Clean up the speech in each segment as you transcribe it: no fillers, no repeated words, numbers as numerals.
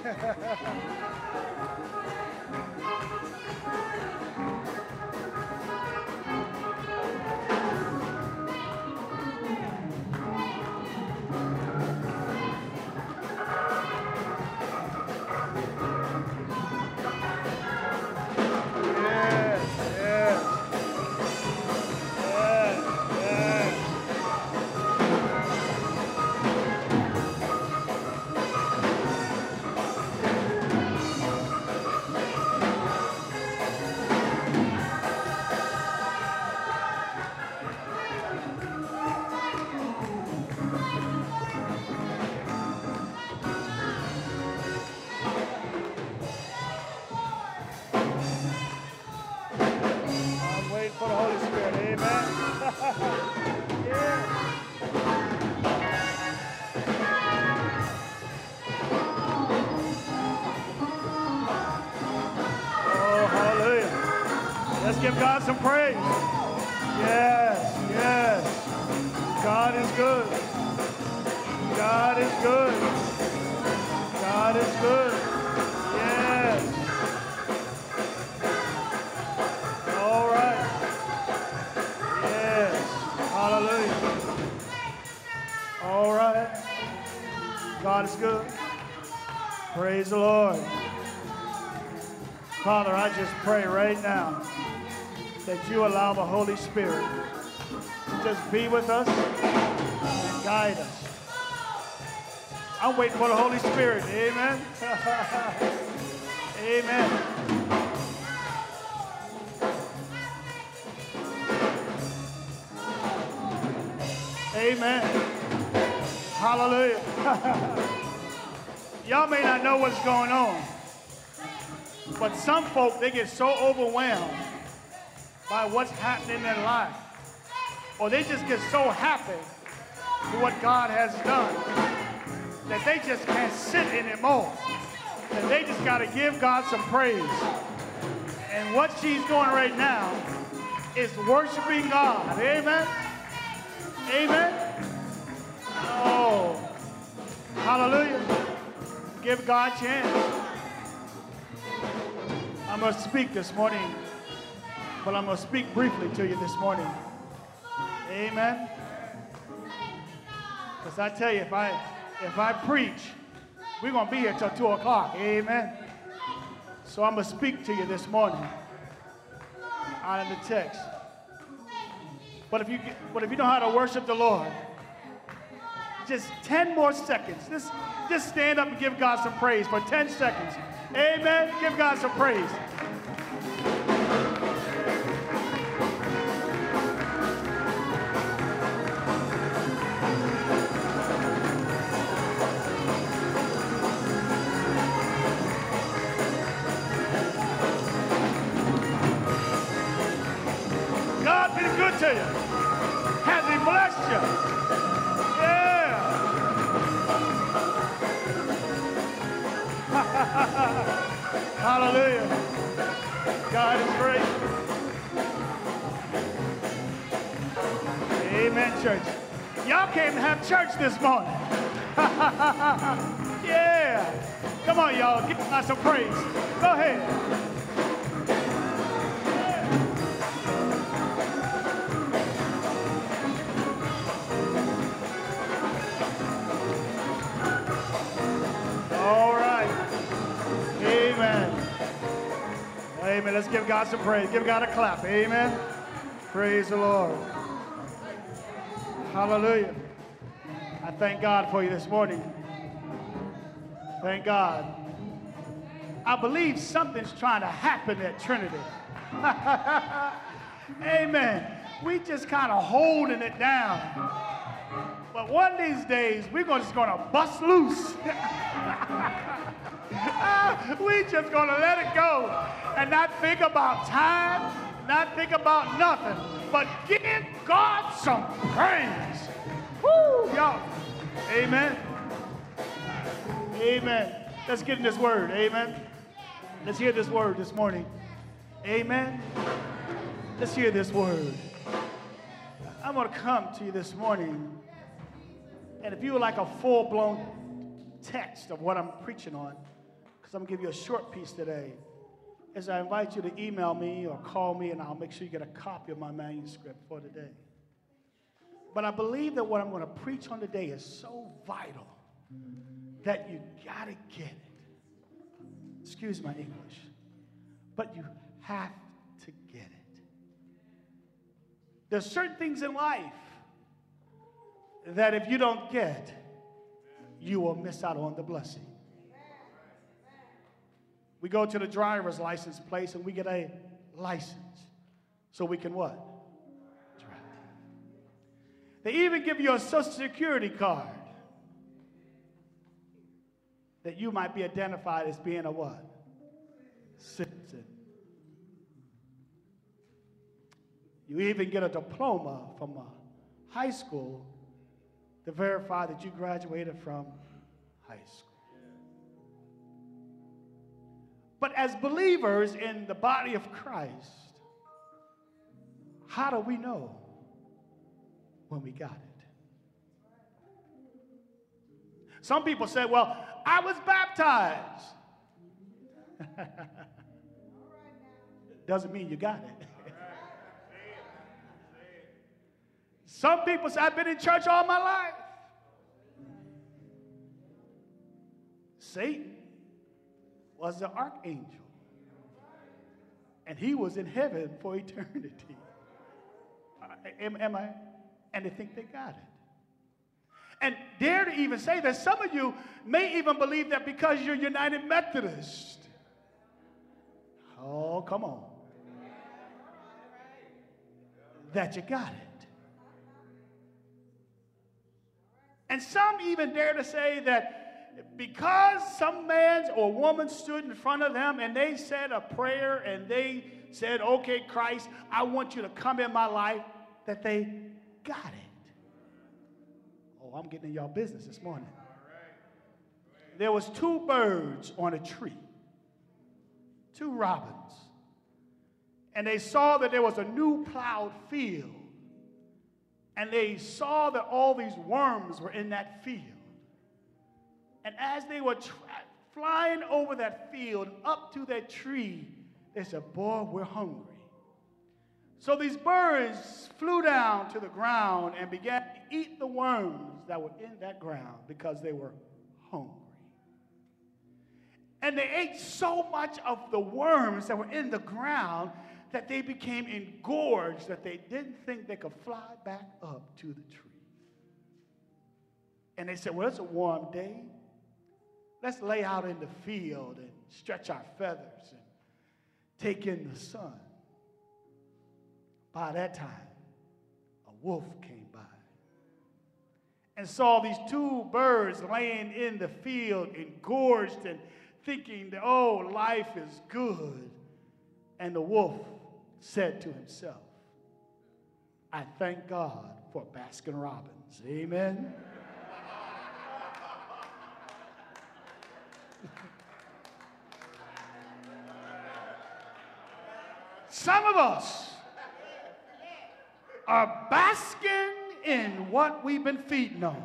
For the Holy Spirit, amen. Yeah. Oh, hallelujah. Let's give God some praise. Yes, yes. God is good. God is good. God is good. Yes. All right. Hallelujah. All right. God is good. Praise the Lord. Father, I just pray right now that you allow the Holy Spirit to just be with us and guide us. I'm waiting for the Holy Spirit. Amen. Amen. Amen. Hallelujah. Y'all may not know what's going on, but some folk, they get so overwhelmed by what's happening in their life, or they just get so happy with what God has done that they just can't sit anymore. And they just got to give God some praise. And what she's doing right now is worshiping God. Amen. Amen. Oh, hallelujah. Give God a chance. I'm going to speak this morning, but I'm going to speak briefly to you this morning. Amen. Because I tell you, if I preach, we're going to be here till 2 o'clock. Amen. So I'm going to speak to you this morning out of the text. But if you know how to worship the Lord, just 10 more seconds. Just stand up and give God some praise for 10 seconds. Amen. Give God some praise. God been good to you. Has he blessed you? Yeah. Hallelujah. God is great. Amen, church. Y'all came to have church this morning. Yeah. Come on, y'all. Give us some praise. Go ahead. All right. Amen. Amen. Let's give God some praise. Give God a clap. Amen. Praise the Lord. Hallelujah. I thank God for you this morning. Thank God. I believe something's trying to happen at Trinity. Amen. We just kind of holding it down. But one of these days, we're just going to bust loose. We just going to let it go and not think about time, not think about nothing, but give God some praise. Woo, y'all. Amen. Amen. Let's get in this word. Amen. Let's hear this word this morning. Amen. Let's hear this word. I'm going to come to you this morning, and if you would like a full-blown text of what I'm preaching on, because I'm going to give you a short piece today, is I invite you to email me or call me, and I'll make sure you get a copy of my manuscript for today. But I believe that what I'm going to preach on today is so vital that you got to get it. Excuse my English. But you have to get it. There's certain things in life that if you don't get, you will miss out on the blessing. We go to the driver's license place and we get a license so we can what? Drive. They even give you a Social Security card that you might be identified as being a what? Citizen. You even get a diploma from a high school to verify that you graduated from high school. But as believers in the body of Christ, how do we know when we got it? Some people say, well, I was baptized. Doesn't mean you got it. Some people say, I've been in church all my life. Satan was the archangel, and he was in heaven for eternity. Am I? And they think they got it. And dare to even say that some of you may even believe that because you're United Methodist. Oh, come on. That you got it. And some even dare to say that because some man or woman stood in front of them and they said a prayer and they said, okay, Christ, I want you to come in my life, that they got it. Oh, I'm getting in y'all business this morning. There was 2 birds on a tree, 2 robins, and they saw that there was a new plowed field, and they saw that all these worms were in that field. And as they were flying over that field up to that tree, they said, boy, we're hungry. So these birds flew down to the ground and began to eat the worms that were in that ground because they were hungry. And they ate so much of the worms that were in the ground that they became engorged, that they didn't think they could fly back up to the tree. And they said, well, it's a warm day. Let's lay out in the field and stretch our feathers and take in the sun. By that time, a wolf came by and saw these 2 birds laying in the field, engorged and thinking that, oh, life is good. And the wolf said to himself, I thank God for Baskin Robbins. Amen. Some of us are basking in what we've been feeding on.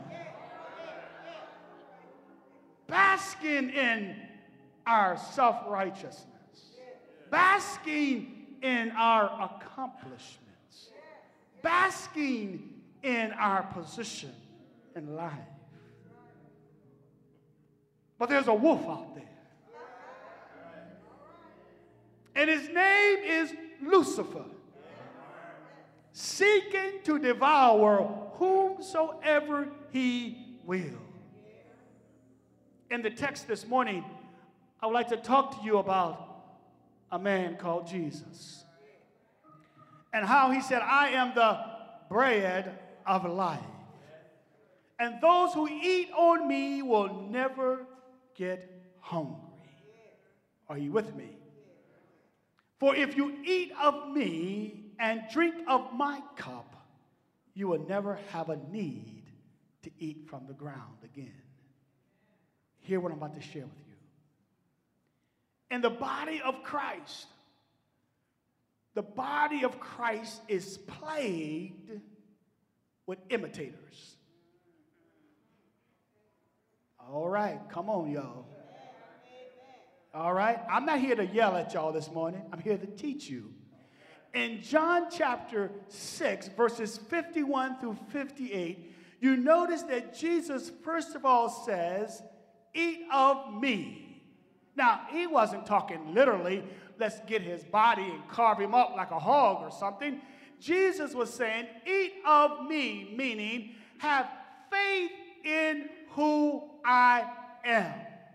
Basking in our self-righteousness. Basking in our accomplishments. Basking in our position in life. But there's a wolf out there. And his name is Lucifer, seeking to devour whomsoever he will. In the text this morning, I would like to talk to you about a man called Jesus and how he said, I am the bread of life. And those who eat on me will never get hungry. Are you with me? For if you eat of me and drink of my cup, you will never have a need to eat from the ground again. Hear what I'm about to share with you. In the body of Christ, the body of Christ is plagued with imitators. All right, come on, y'all. All right? I'm not here to yell at y'all this morning. I'm here to teach you. In John chapter 6, verses 51 through 58, you notice that Jesus, first of all, says, "Eat of me." Now, he wasn't talking literally, let's get his body and carve him up like a hog or something. Jesus was saying, "Eat of me," meaning have faith in who I am.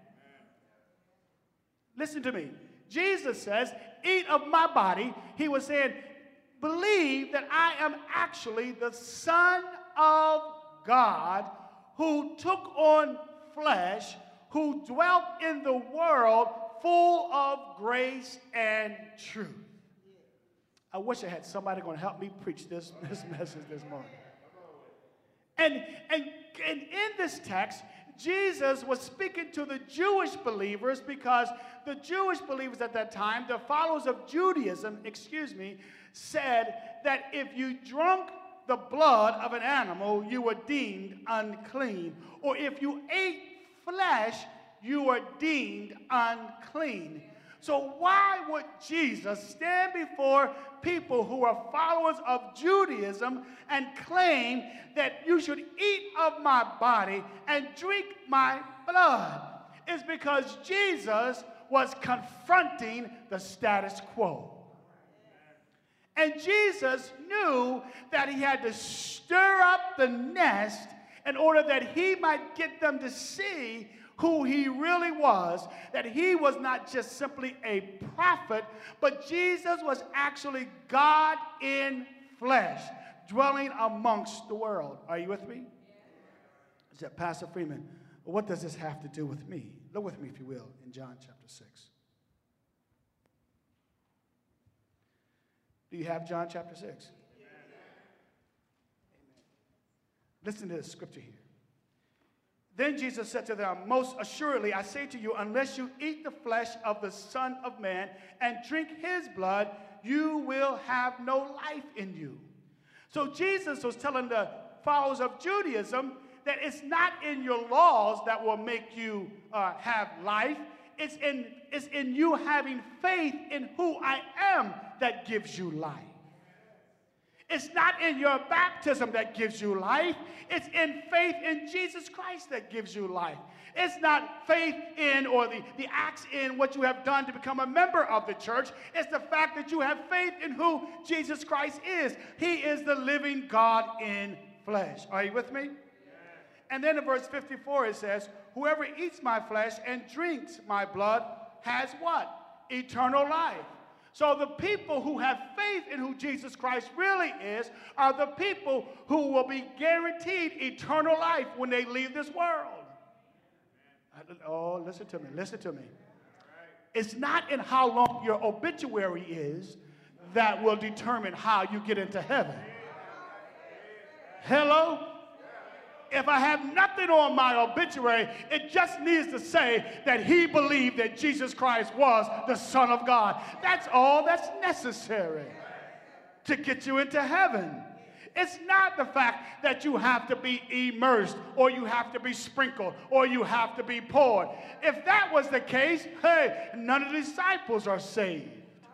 Listen to me. Jesus says, "Eat of my body." He was saying, believe that I am actually the Son of God who took on flesh, who dwelt in the world full of grace and truth. I wish I had somebody going to help me preach this message this morning. And in this text, Jesus was speaking to the Jewish believers because the Jewish believers at that time, the followers of Judaism, said that if you drank the blood of an animal, you were deemed unclean. Or if you ate flesh, you were deemed unclean. So why would Jesus stand before people who are followers of Judaism and claim that you should eat of my body and drink my blood? It's because Jesus was confronting the status quo. And Jesus knew that he had to stir up the nest in order that he might get them to see who he really was, that he was not just simply a prophet, but Jesus was actually God in flesh, dwelling amongst the world. Are you with me? I said, Pastor Freeman, what does this have to do with me? Look with me, if you will, in John chapter 6. Do you have John chapter 6? Amen. Listen to this scripture here. Then Jesus said to them, "Most assuredly, I say to you, unless you eat the flesh of the Son of Man and drink his blood, you will have no life in you." So Jesus was telling the followers of Judaism that it's not in your laws that will make you have life. It's in you having faith in who I am that gives you life. It's not in your baptism that gives you life. It's in faith in Jesus Christ that gives you life. It's not faith in or the acts in what you have done to become a member of the church. It's the fact that you have faith in who Jesus Christ is. He is the living God in flesh. Are you with me? Yeah. And then in verse 54 it says, "Whoever eats my flesh and drinks my blood has" what? Eternal life. So the people who have faith in who Jesus Christ really is are the people who will be guaranteed eternal life when they leave this world. Oh, listen to me, listen to me. It's not in how long your obituary is that will determine how you get into heaven. Hello? If I have nothing on my obituary, it just needs to say that he believed that Jesus Christ was the Son of God. That's all that's necessary to get you into heaven. It's not the fact that you have to be immersed or you have to be sprinkled or you have to be poured. If that was the case, hey, none of the disciples are saved.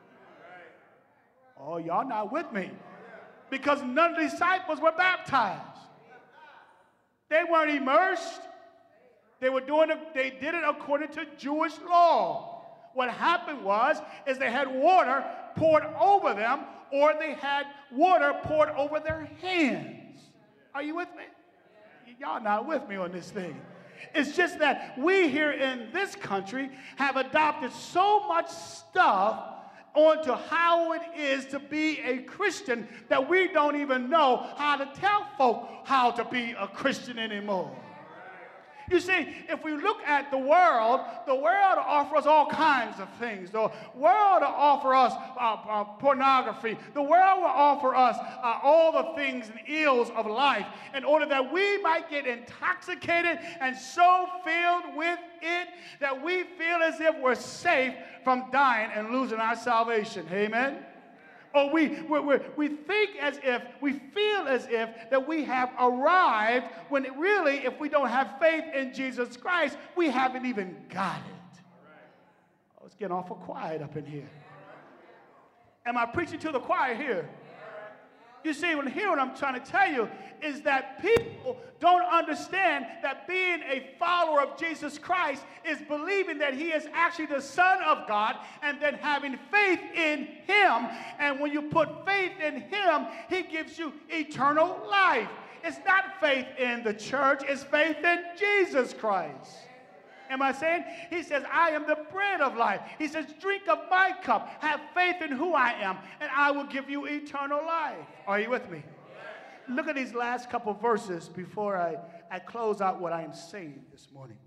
Oh, y'all not with me. Because none of the disciples were baptized. They weren't immersed. They did it according to Jewish law. What happened is they had water poured over them, or they had water poured over their hands. Are you with me? Y'all not with me on this thing. It's just that we here in this country have adopted so much stuff onto how it is to be a Christian that we don't even know how to tell folk how to be a Christian anymore. You see, if we look at the world offers us all kinds of things. The world will offer us pornography. The world will offer us all the things and ills of life in order that we might get intoxicated and so filled with it that we feel as if we're safe from dying and losing our salvation. Amen? Or we think as if, we feel as if that we have arrived when really, if we don't have faith in Jesus Christ, we haven't even got it. Oh, It's getting awful quiet up in here. Am I preaching to the choir here? You see, what I'm trying to tell you is that people don't understand that being a follower of Jesus Christ is believing that he is actually the Son of God and then having faith in him. And when you put faith in him, he gives you eternal life. It's not faith in the church, it's faith in Jesus Christ. Am I saying? He says, I am the bread of life. He says, drink of my cup. Have faith in who I am, and I will give you eternal life. Are you with me? Yes. Look at these last couple verses before I close out what I am saying this morning.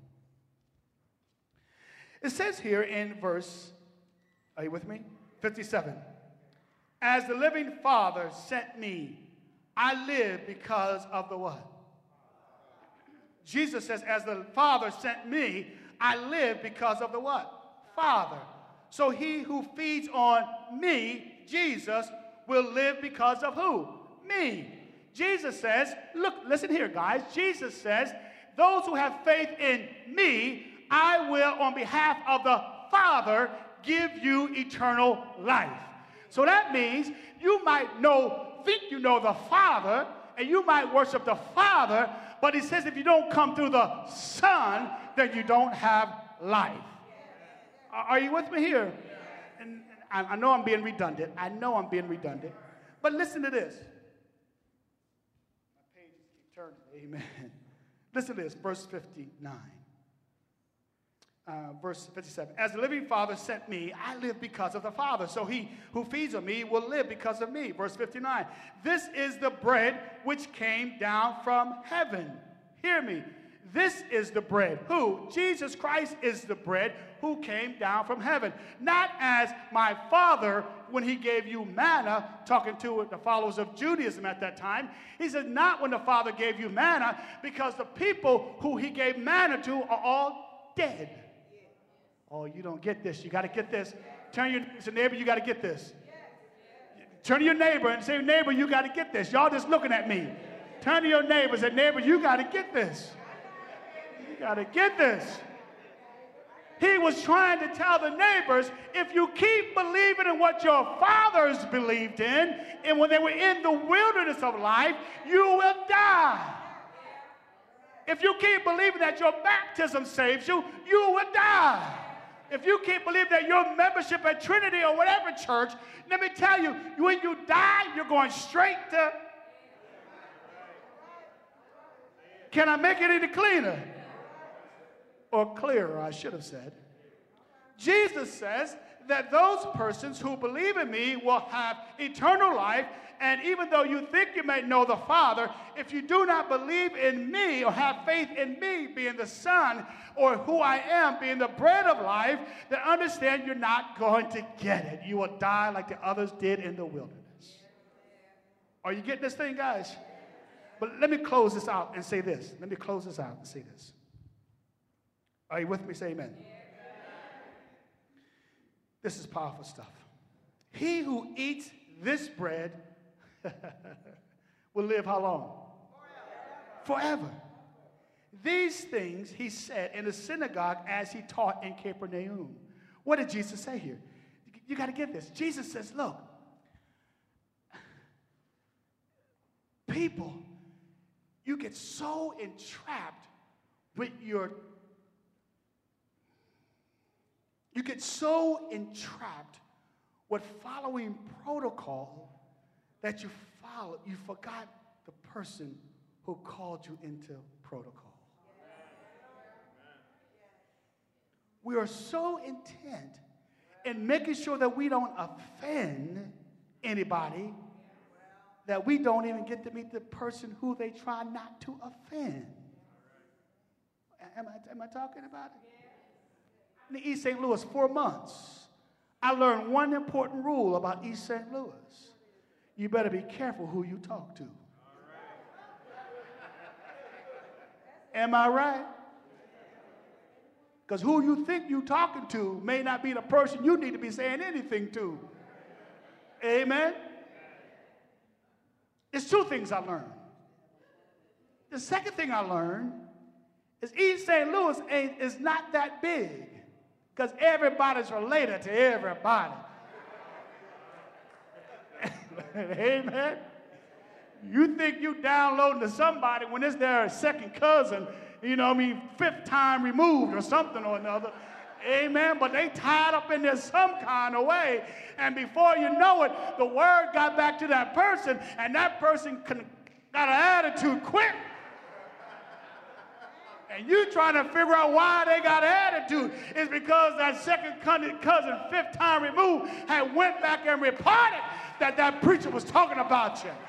It says here in verse, are you with me? 57. As the living Father sent me, I live because of the what? Jesus says, as the Father sent me, I live because of the what? Father. So he who feeds on me, Jesus, will live because of who? Me. Jesus says, look, listen here, guys. Jesus says, those who have faith in me, I will, on behalf of the Father, give you eternal life. So that means you might think you know the Father, and you might worship the Father, but he says if you don't come through the Son, then you don't have life. Are you with me here? And I know I'm being redundant. But listen to this. My pages keep turning. Amen. Listen to this, verse 59. Verse 57. As the living Father sent me, I live because of the Father. So he who feeds on me will live because of me. Verse 59. This is the bread which came down from heaven. Hear me. This is the bread. Who? Jesus Christ is the bread who came down from heaven. Not as my Father, when he gave you manna, talking to the followers of Judaism at that time. He said, not when the Father gave you manna, because the people who he gave manna to are all dead. Oh, you don't get this. You got to get this. Turn your neighbor, you got to get this. Turn to your neighbor and say, neighbor, you got to get this. Y'all just looking at me. Turn to your neighbor and say, neighbor, you got to get this. You got to get this. He was trying to tell the neighbors, if you keep believing in what your fathers believed in, and when they were in the wilderness of life, you will die. If you keep believing that your baptism saves you, you will die. If you keep believing that your membership at Trinity or whatever church, let me tell you, when you die, you're going straight to... Can I make it any cleaner? Or clearer, I should have said. Jesus says that those persons who believe in me will have eternal life, and even though you think you may know the Father, if you do not believe in me or have faith in me being the Son, or who I am being the bread of life, then understand you're not going to get it. You will die like the others did in the wilderness. Are you getting this thing, guys? But let me close this out and say this. Are you with me? Say amen. This is powerful stuff. He who eats this bread will live how long? Forever. These things he said in the synagogue as he taught in Capernaum. What did Jesus say here? You got to get this. Jesus says, look, people, you get so entrapped with following protocol that you forgot the person who called you into protocol. We are so intent in making sure that we don't offend anybody that we don't even get to meet the person who they try not to offend. Am I talking about it? In East St. Louis, 4 months, I learned one important rule about East St. Louis. You better be careful who you talk to. Am I right? Because who you think you're talking to may not be the person you need to be saying anything to. Amen? There's 2 things I learned. The second thing I learned is East St. Louis is not that big Because everybody's related to everybody. Amen. You think you downloading to somebody when it's their second cousin, fifth time removed or something or another. Amen. But they tied up in there some kind of way. And before you know it, the word got back to that person, and that person got an attitude quick. And you trying to figure out why they got an attitude. It's because that second cousin, fifth time removed, had went back and reported that preacher was talking about you.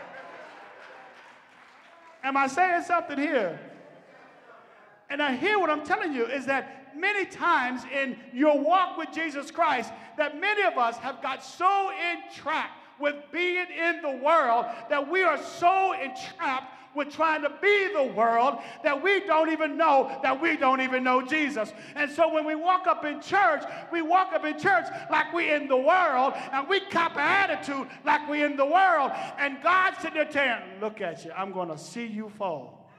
Am I saying something here? And I hear what I'm telling you is that many times in your walk with Jesus Christ, that many of us have got so entrapped with being in the world that we are so entrapped with trying to be the world that we don't even know Jesus. And so when we walk up in church like we in the world, and we cop an attitude like we in the world, and God's sitting there saying, look at you, I'm going to see you fall.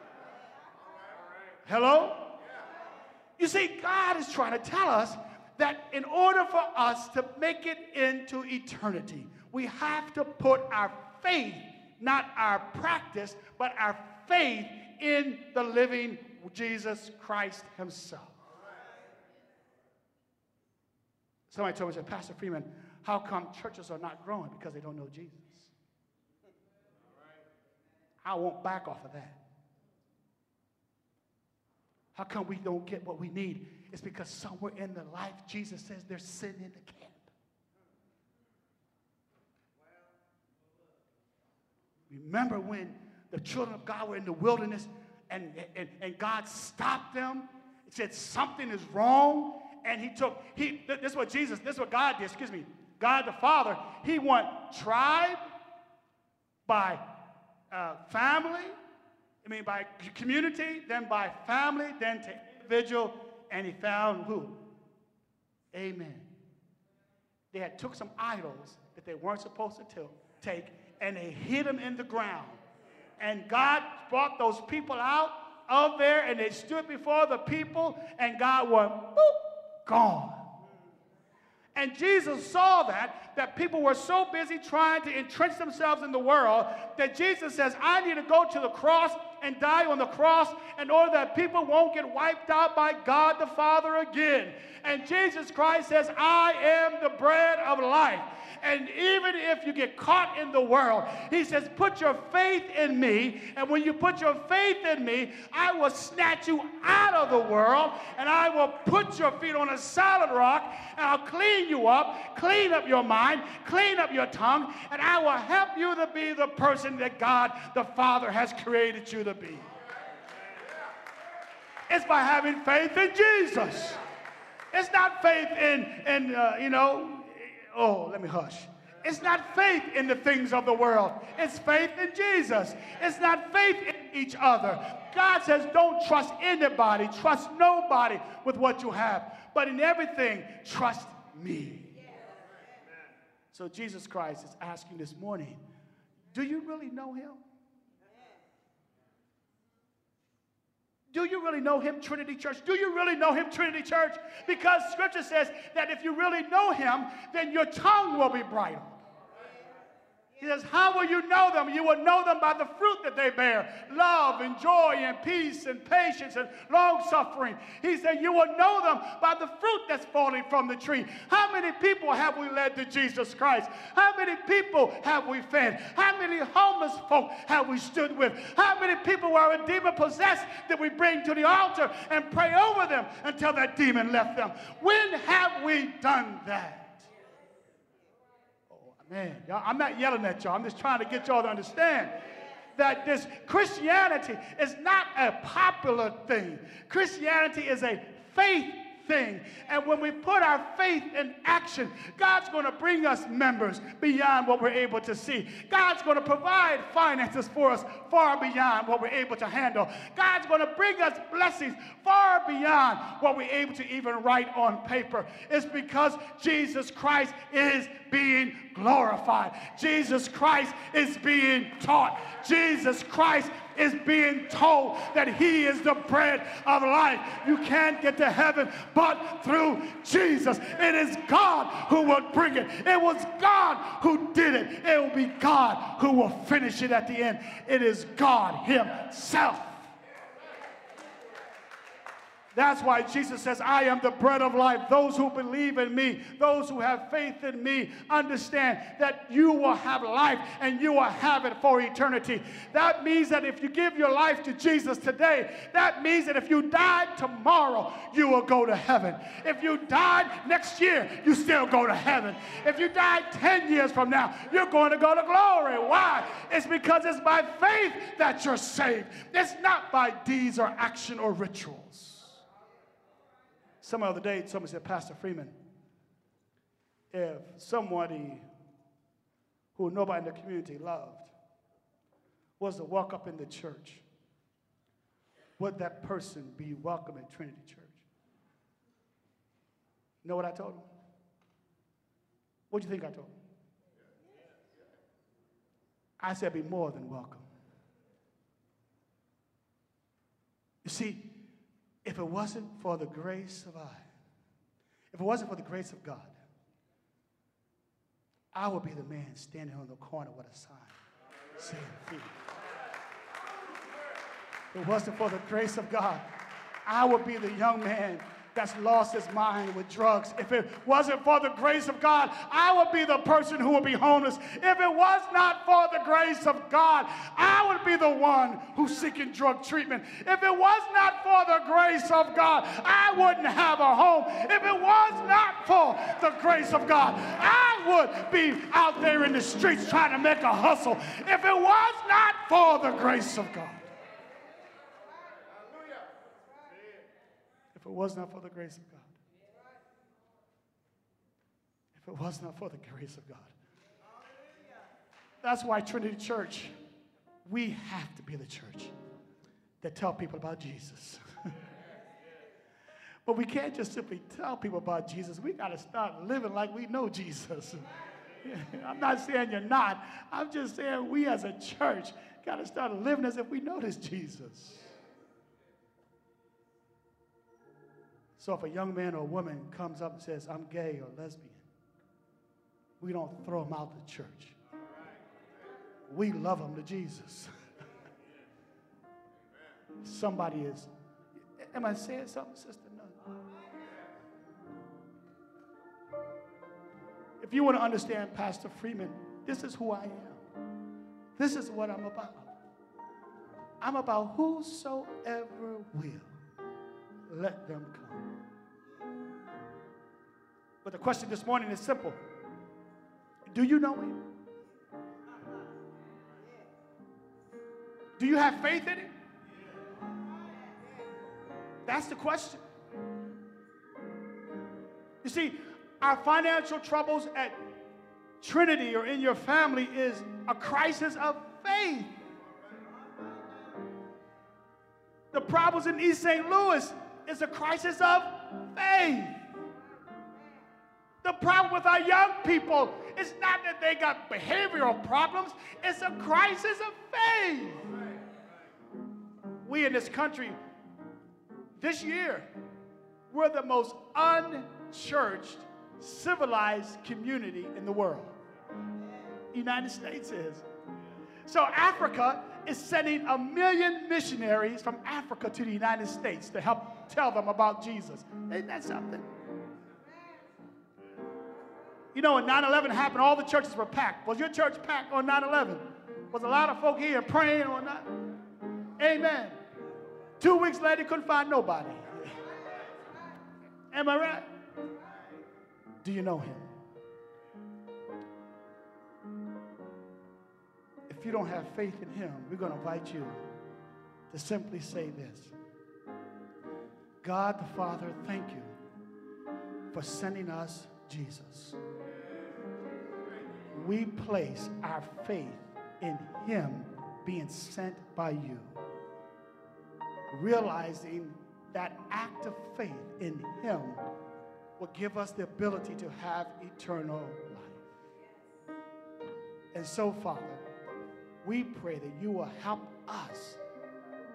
Hello? You see, God is trying to tell us that in order for us to make it into eternity, we have to put our faith, not our practice, but our faith in the living Jesus Christ himself. Somebody told me, said, Pastor Freeman, how come churches are not growing? Because they don't know Jesus. I won't back off of that. How come we don't get what we need? It's because somewhere in the life, Jesus says there's sin in the camp. Remember when the children of God were in the wilderness and God stopped them? He said something is wrong. And this is what God did, God the Father, he went tribe by family, by community, then by family, then to individual, and he found who? Amen. They had took some idols that they weren't supposed to take, and they hid them in the ground. And God brought those people out of there, and they stood before the people, and God went, boop, gone. And Jesus saw that people were so busy trying to entrench themselves in the world that Jesus says, I need to go to the cross and die on the cross in order that people won't get wiped out by God the Father again. And Jesus Christ says, I am the bread of life. And even if you get caught in the world, he says, put your faith in me. And when you put your faith in me, I will snatch you out of the world, and I will put your feet on a solid rock, and I'll clean you up, clean up your mind, clean up your tongue, and I will help you to be the person that God the Father has created you to be. It's by having faith in Jesus. It's not faith in let me hush. It's not faith in the things of the world. It's faith in Jesus. It's not faith in each other. God says don't trust anybody. Trust nobody with what you have. But in everything, trust me. So Jesus Christ is asking this morning, do you really know him? Do you really know him, Trinity Church? Do you really know him, Trinity Church? Because Scripture says that if you really know him, then your tongue will be bridled. He says, how will you know them? You will know them by the fruit that they bear. Love and joy and peace and patience and long-suffering. He said, you will know them by the fruit that's falling from the tree. How many people have we led to Jesus Christ? How many people have we fed? How many homeless folk have we stood with? How many people who are demon-possessed did we bring to the altar and pray over them until that demon left them? When have we done that? Man, y'all, I'm not yelling at y'all. I'm just trying to get y'all to understand that this Christianity is not a popular thing. Christianity is a faith thing. And when we put our faith in action, God's going to bring us members beyond what we're able to see. God's going to provide finances for us far beyond what we're able to handle. God's going to bring us blessings far beyond what we're able to even write on paper. It's because Jesus Christ is being glorified. Jesus Christ is being taught. Jesus Christ is being told that he is the bread of life. You can't get to heaven but through Jesus. It is God who will bring it. It was God who did it. It will be God who will finish it at the end. It is God himself. That's why Jesus says, I am the bread of life. Those who believe in me, those who have faith in me, understand that you will have life and you will have it for eternity. That means that if you give your life to Jesus today, that means that if you died tomorrow, you will go to heaven. If you died next year, you still go to heaven. If you died 10 years from now, you're going to go to glory. Why? It's because it's by faith that you're saved. It's not by deeds or action or rituals. Some other day, somebody said, Pastor Freeman, if somebody who nobody in the community loved was to walk up in the church, would that person be welcome at Trinity Church? You know what I told him? What do you think I told him? I said, be more than welcome. You see, if it wasn't for the grace of if it wasn't for the grace of God, I would be the man standing on the corner with a sign saying, "Feed." If it wasn't for the grace of God, I would be the young man that's lost his mind with drugs. If it wasn't for the grace of God, I would be the person who would be homeless. If it was not for the grace of God, I would be the one who's seeking drug treatment. If it was not for the grace of God, I wouldn't have a home. If it was not for the grace of God, I would be out there in the streets trying to make a hustle. If it was not for the grace of God. If it was not for the grace of God. If it was not for the grace of God. That's why Trinity Church, we have to be the church that tell people about Jesus. But we can't just simply tell people about Jesus. We got to start living like we know Jesus. I'm not saying you're not. I'm just saying we as a church got to start living as if we know this Jesus. So if a young man or a woman comes up and says, I'm gay or lesbian, we don't throw them out the church. We love them to Jesus. Somebody is, am I saying something, Sister? No. If you want to understand Pastor Freeman, this is who I am. This is what I'm about. I'm about whosoever will, let them come. But the question this morning is simple. Do you know him? Do you have faith in him? That's the question. You see, our financial troubles at Trinity or in your family is a crisis of faith. The problems in East St. Louis is a crisis of faith. The problem with our young people is not that they got behavioral problems, it's a crisis of faith. We in this country, this year, we're the most unchurched, civilized community in the world. The United States is. So Africa is sending 1 million missionaries from Africa to the United States to help tell them about Jesus. Isn't that something? You know, when 9/11 happened, all the churches were packed. Was your church packed on 9/11? Was a lot of folk here praying or not? Amen. 2 weeks later, couldn't find nobody. Am I right? Do you know him? If you don't have faith in him, we're going to invite you to simply say this. God the Father, thank you for sending us Jesus. We place our faith in him being sent by you, realizing that act of faith in him will give us the ability to have eternal life. And so, Father, we pray that you will help us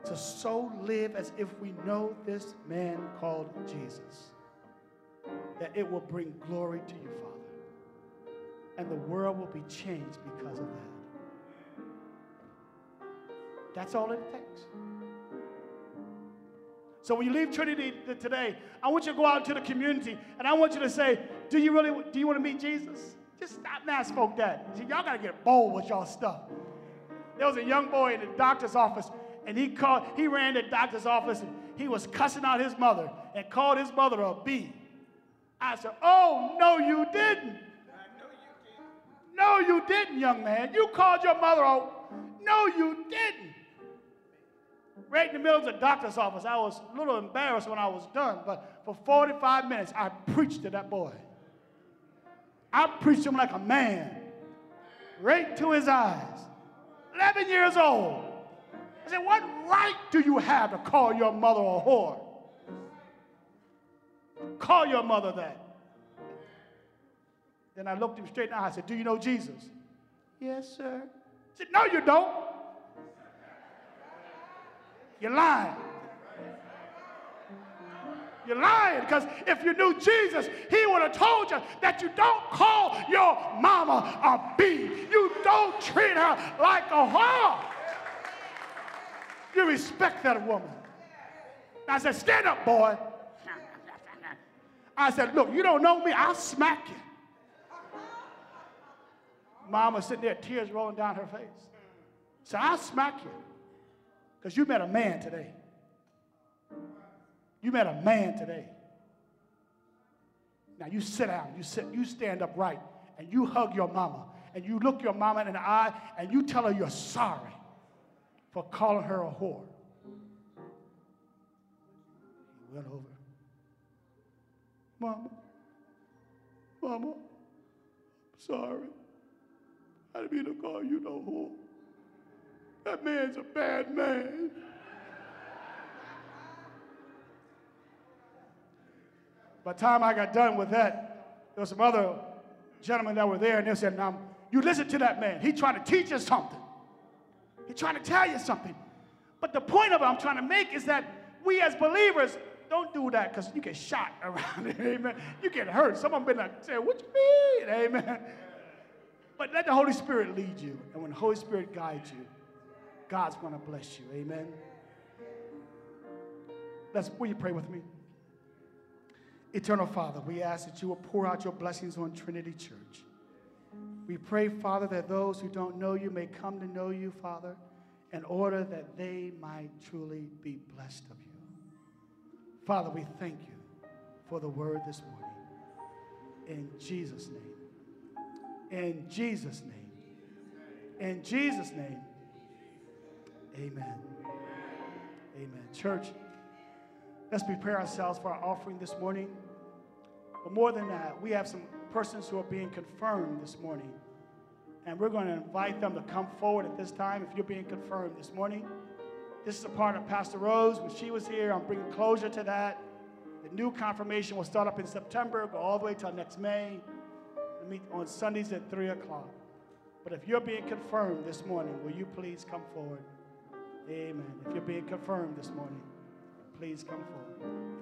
to so live as if we know this man called Jesus, that it will bring glory to you, Father, and the world will be changed because of that. That's all it takes. So when you leave Trinity today, I want you to go out into the community, and I want you to say, do you want to meet Jesus? Just stop and ask folk that. See, y'all got to get bold with y'all stuff. There was a young boy in the doctor's office, and he ran the doctor's office, and he was cussing out his mother and called his mother a B. I said, oh, no, you didn't. No, you didn't, young man. You called your mother a... No, you didn't. Right in the middle of the doctor's office, I was a little embarrassed when I was done, but for 45 minutes, I preached to that boy. I preached to him like a man, right to his eyes. 11 years old. I said, what right do you have to call your mother a whore? Call your mother that. Then I looked him straight in the eye. I said, do you know Jesus? Yes, sir. I said, no, you don't. You're lying. You're lying, because if you knew Jesus, he would have told you that you don't call your mama a B. You don't treat her like a whore. You respect that woman. I said, stand up, boy. I said, look, you don't know me, I'll smack you. Mama sitting there, tears rolling down her face. So I'll smack you, because you met a man today. You met a man today. Now you sit down, you stand up right, and you hug your mama, and you look your mama in the eye, and you tell her you're sorry for calling her a whore. He went over. Mama, I'm sorry. I didn't mean to call you no whore. That man's a bad man. By the time I got done with that, there were some other gentlemen that were there, and they said, now, you listen to that man. He's trying to teach us something. He's trying to tell you something. But the point of it I'm trying to make is that we as believers don't do that, because you get shot around it, amen. You get hurt. Someone been like, say, what you mean, amen. But let the Holy Spirit lead you, and when the Holy Spirit guides you, God's going to bless you, amen. Will you pray with me? Eternal Father, we ask that you will pour out your blessings on Trinity Church. We pray, Father, that those who don't know you may come to know you, Father, in order that they might truly be blessed of you. Father, we thank you for the word this morning. In Jesus' name. In Jesus' name. In Jesus' name. Amen. Amen. Church, let's prepare ourselves for our offering this morning. But more than that, we have some persons who are being confirmed this morning. And we're going to invite them to come forward at this time if you're being confirmed this morning. This is a part of Pastor Rose. When she was here, I'm bringing closure to that. The new confirmation will start up in September, go all the way till next May. We meet on Sundays at 3 o'clock. But if you're being confirmed this morning, will you please come forward? Amen. If you're being confirmed this morning, please come forward.